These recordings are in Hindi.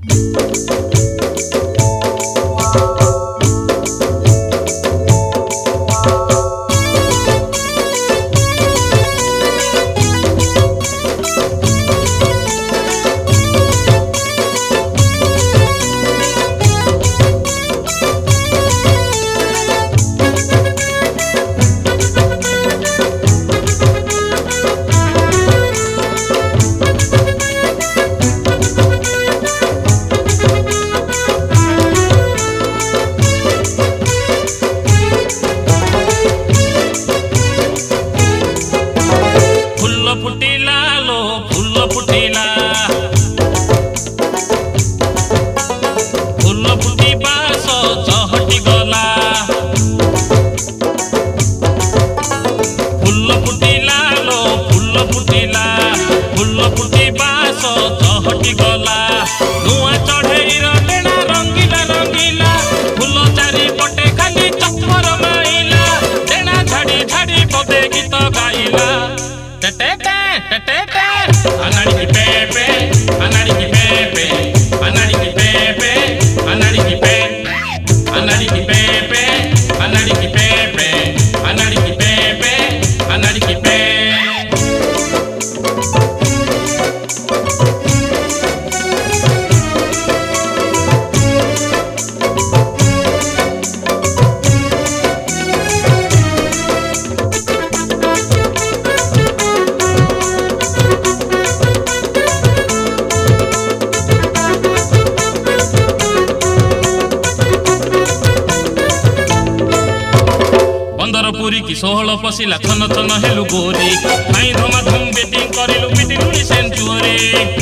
पुरी की 16 पशिला थन थन हेलु गोरी माई धमा धम बेटिंग करिलु पिटिलुनी सेंचुरी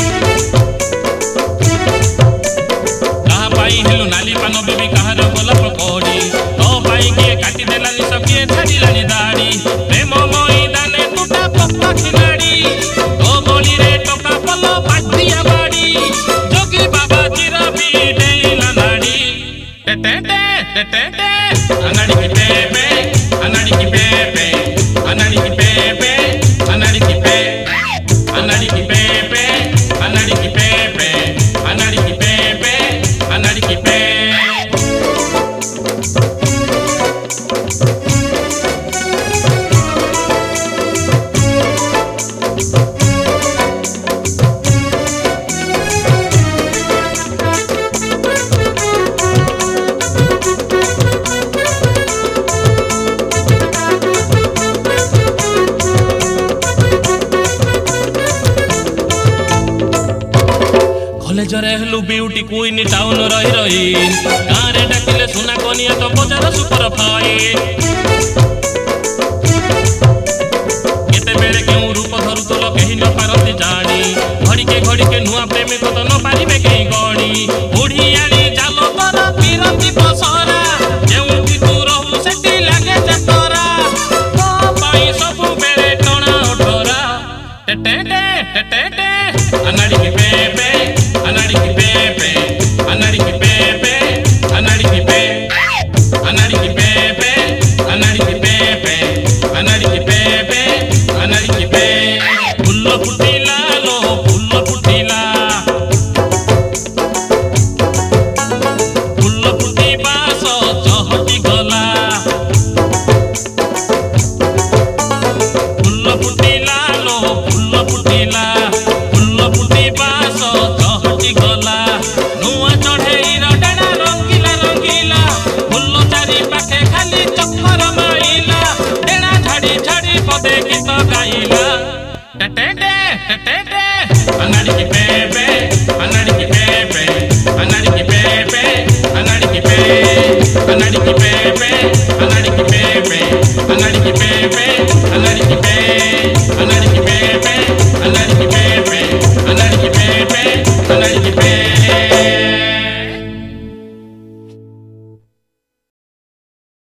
कहा पाई हेलु नाली पानो बेबी कहार गोलाप कोडी तो पाई के काटी देलानी सकिए छाडिलानी दाड़ी प्रेम मैदाने टूटा पप्पा खिलाड़ी तो गोली रे टोका पलो बाजिया बाड़ी जोगी बाबा चिरा बीडेला नाड़ी टे टे टे टे टे अनाड़ी की बेबे अनाड़ी की बेबे अनाड़ी की बेबे अनाड़ी की बे अनाड़ी की बेबे अनाड़ी की बेबे अनाड़ी की बेबे अनाड़ी की बे कॉलेजरे हेलु ब्यूटी क्वीन टाउन रही रही गाँव रे डाकिले सुना कनिया तो बजार सुपर फाइन केते बेले केउ रूप धरु तो केही न पारती जानी घड़ी के नुआ प्रेमी को तो न पारिबे केही गणी बुढ़ी आनी जालो पर पिरंती पसरा जेउ कि तू रहू सेटी लागे जतरा तो पाई सब बेले टणा ओठरा टे टे टे टे अनाड़ी की बेबे अनाड़ी की बेबे अनाड़ी की बेबे अनाड़ी की बे अनाड़ी की बेबे अनाड़ी की बेबे अनाड़ी की बेबे अनाड़ी की बे फुल्ल फुटिला लो फुल्ल फुटिला फुल्ल फुटी बास चहटी गला फुल्ल फुटिला लो फुल्ल फुटिला फुल्ल फुटी बास चहटी गला नुआ चढ़ेई रडेना रंगीला रंगीला फुल्ल चारि पाखे खाली चक्कर माइला डेना झाड़ी झाड़ी पदे गीत गाइला टे टे टे टे टे अनाड़ी की बे